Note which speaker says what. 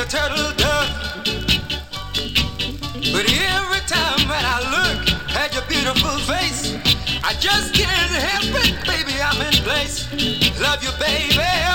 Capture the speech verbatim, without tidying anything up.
Speaker 1: a turtle dove. But every time that I look at your beautiful face, I just can't help it, baby, I'm in place. Love you, baby.